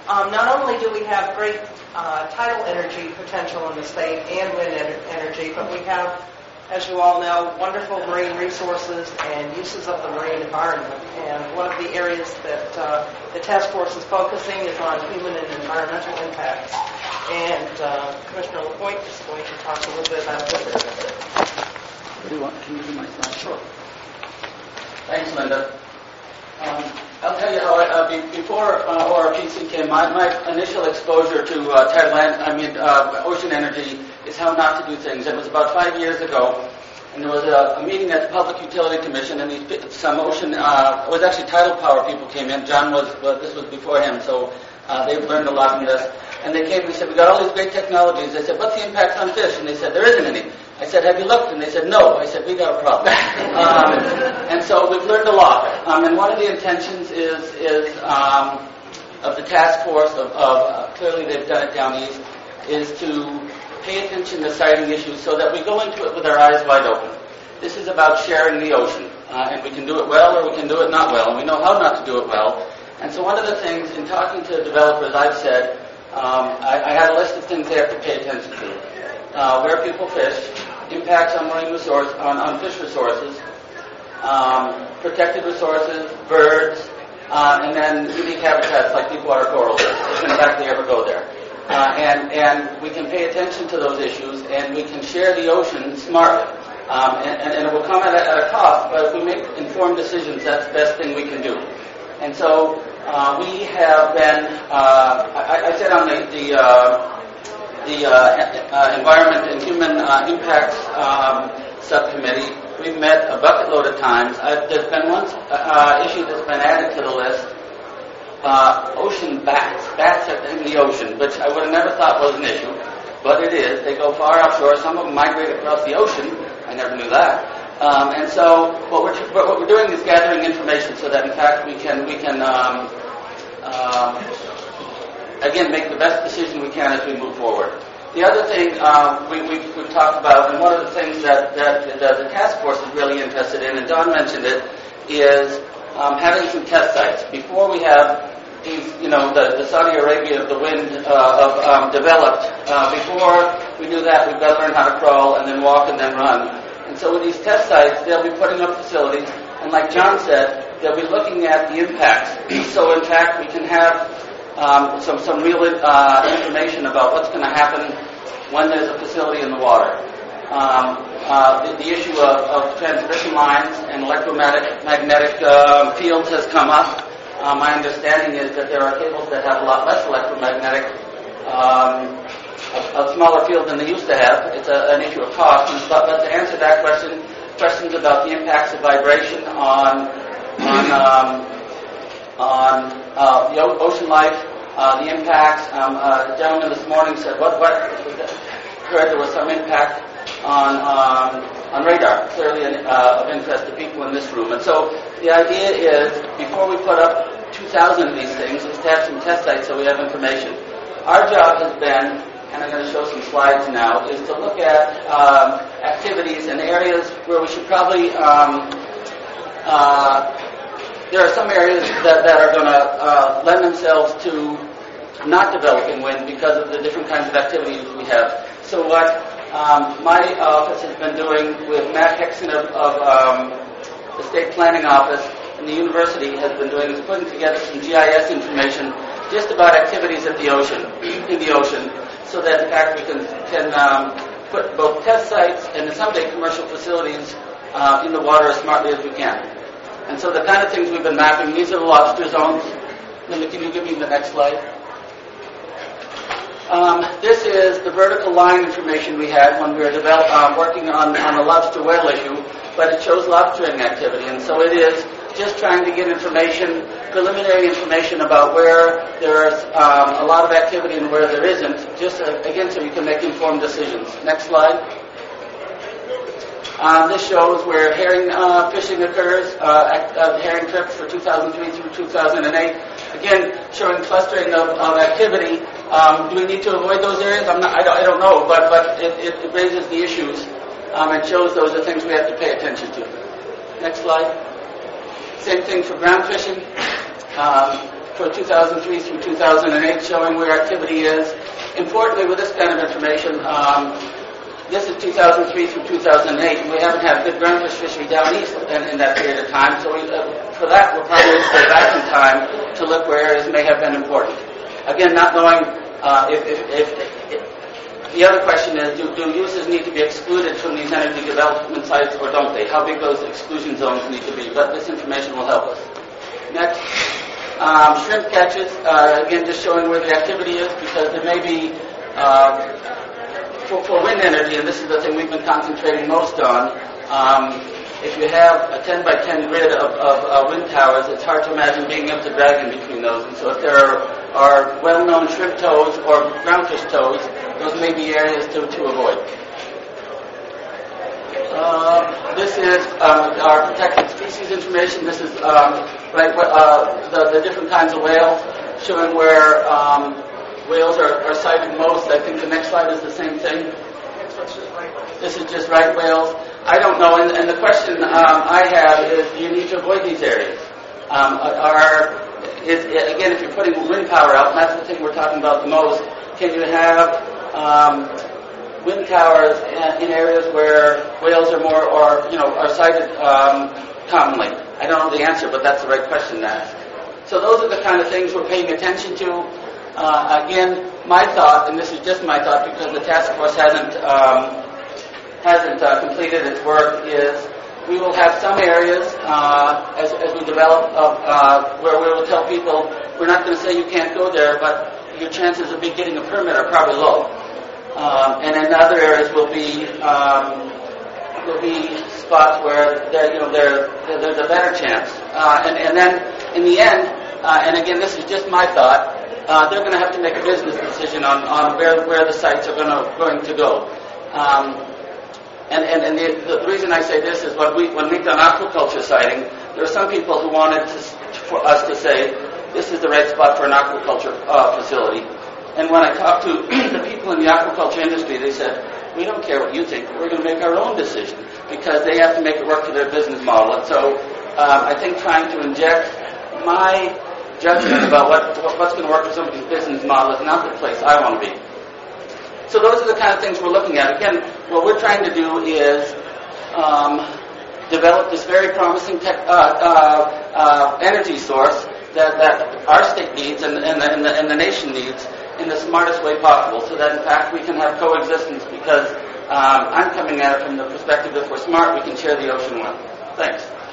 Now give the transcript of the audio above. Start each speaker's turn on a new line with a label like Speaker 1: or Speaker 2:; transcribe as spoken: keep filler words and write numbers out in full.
Speaker 1: Um, not only do we have great uh, tidal energy potential in the state and wind en- energy, but we have, as you all know, wonderful marine resources and uses of the marine environment. And one of the areas that uh, the task force is focusing is on human and environmental impacts. And uh, Commissioner LaPointe is going to talk a little bit about this area.
Speaker 2: What do you want? Can you do my slide?
Speaker 1: Sure.
Speaker 2: Thanks, Linda. Um, I'll tell you how, I, uh, be, before uh, O R P C came, my, my initial exposure to uh, tidal land, I mean, uh, ocean energy is how not to do things. It was about five years ago, and there was a, a meeting at the Public Utility Commission, and these, some ocean, uh, it was actually tidal power people came in. John was, well, this was before him, so uh, they've learned a lot from this. And they came and they said, we got all these great technologies. I said, what's the impact on fish? And they said, there isn't any. I said, have you looked? And they said, no. I said, we got a problem. um, and so we've learned a lot. Um, and one of the intentions is, is um, of the task force, of, of uh, clearly they've done it down east, is to pay attention to siting issues so that we go into it with our eyes wide open. This is about sharing the ocean. Uh, and we can do it well or we can do it not well. And we know how not to do it well. And so one of the things, in talking to developers, I've said, um, I, I had a list of things they have to pay attention to. Uh, where people fish, impacts on marine resource, on, on fish resources, um, protected resources, birds, uh, and then unique habitats like deep water coral reefs, if in fact they ever go there. Uh, and, and we can pay attention to those issues, and we can share the ocean smartly. Um, and, and, and it will come at a, at a cost, but if we make informed decisions, that's the best thing we can do. And so uh, we have been, uh, I, I said on the, the uh, the uh, uh, Environment and Human uh, Impacts um, Subcommittee. We've met a bucket load of times. I've, there's been one uh, issue that's been added to the list, uh, ocean bats, bats in the ocean, which I would have never thought was an issue, but it is. They go far offshore. Some of them migrate across the ocean. I never knew that. Um, and so what we're, what we're doing is gathering information so that, in fact, we can, we can um, um, again, make the best decision we can as we move forward. The other thing um, we, we, we've talked about, and one of the things that, that the, the task force is really interested in, and Don mentioned it, is um, having some test sites. Before we have these, you know, the, the Saudi Arabia of the wind uh, of, um, developed, uh, before we do that, we've got to learn how to crawl and then walk and then run. And so with these test sites, they'll be putting up facilities, and like John said, they'll be looking at the impacts. So in fact, we can have Um, some some real uh, information about what's going to happen when there's a facility in the water. Um, uh, the, the issue of, of transmission lines and electromagnetic magnetic um, fields has come up. Uh, my understanding is that there are cables that have a lot less electromagnetic, um, a, a smaller field than they used to have. It's a, an issue of cost. But, but to answer that question, questions about the impacts of vibration on on um, on uh, the ocean life, uh, the impacts. Um, uh, a gentleman this morning said, "What? What?" Heard there was some impact on um, on radar. Clearly, an, uh, of interest to people in this room. And so, the idea is, before we put up two thousand of these things, is to have some test sites so we have information. Our job has been, and I'm going to show some slides now, is to look at um, activities in areas where we should probably. Um, uh, There are some areas that, that are going to uh, lend themselves to not developing wind because of the different kinds of activities we have. So what um, my office has been doing with Matt Hickson of, of um, the State Planning Office and the university has been doing is putting together some G I S information just about activities at the ocean, in the ocean, so that in fact we can, can um, put both test sites and someday commercial facilities uh, in the water as smartly as we can. And so the kind of things we've been mapping, these are the lobster zones. Linda, can you give me the next slide? Um, this is the vertical line information we had when we were develop, uh, working on, on the lobster whale issue, but it shows lobstering activity. And so it is just trying to get information, preliminary information about where there's um, a lot of activity and where there isn't, just uh, again so you can make informed decisions. Next slide. Um, this shows where herring uh, fishing occurs, uh, act, uh, herring trips for two thousand three through two thousand eight. Again, showing clustering of, of activity. Um, do we need to avoid those areas? I'm not, I, don't, I don't know, but, but it, it, it raises the issues um, and shows those are things we have to pay attention to. Next slide. Same thing for ground fishing. Um, for two thousand three through two thousand eight, showing where activity is. Importantly, with this kind of information, um, this is two thousand three through two thousand eight, and we haven't had good groundfish fishery down east in, in that period of time, so we, uh, for that we'll probably go back in time to look where areas may have been important. Again, not knowing uh, if, if, if, if the other question is, do, do uses need to be excluded from these energy development sites or don't they? How big those exclusion zones need to be? But this information will help us. Next, um, shrimp catches, uh, again just showing where the activity is, because there may be uh, For, for wind energy, and this is the thing we've been concentrating most on, um, if you have a ten by ten grid of, of uh, wind towers, it's hard to imagine being able to drag in between those. And so if there are, are well-known shrimp tows or groundfish tows, those may be areas to, to avoid. Uh, this is um, our protected species information. This is um, right, uh, the, the different kinds of whales, showing where um, whales are, are sighted most. I think the next slide is the same thing. This is just right whales. I don't know, and, and the question um, I have is, do you need to avoid these areas? Um, are, is, again, if you're putting wind power out, and that's the thing we're talking about the most, can you have um, wind towers in, in areas where whales are more, or you know, are sighted um, commonly? I don't know the answer, but that's the right question to ask. So those are the kind of things we're paying attention to. Uh, again, my thought, and this is just my thought because the task force hasn't um, hasn't uh, completed its work, is we will have some areas uh, as, as we develop of, uh, where we will tell people we're not going to say you can't go there, but your chances of me getting a permit are probably low. Um, and in other areas will be um, will be spots where there, you know there there's a better chance. Uh, and, and then in the end, uh, and again, this is just my thought. Uh, they're going to have to make a business decision on, on where where the sites are going to going to go. Um, and and, and the, the reason I say this is when we when we've done aquaculture siting, there are some people who wanted to, for us to say this is the right spot for an aquaculture uh, facility. And when I talked to the people in the aquaculture industry, they said, we don't care what you think, we're going to make our own decision, because they have to make it work to their business model. And so um, I think trying to inject my judgment about what, what's going to work for somebody's business model is not the place I want to be. So those are the kind of things we're looking at. Again, what we're trying to do is um, develop this very promising tech, uh, uh, uh, energy source that, that our state needs and, and, the, and, the, and the nation needs in the smartest way possible, so that in fact we can have coexistence, because um, I'm coming at it from the perspective that if we're smart, we can share the ocean well. Thanks.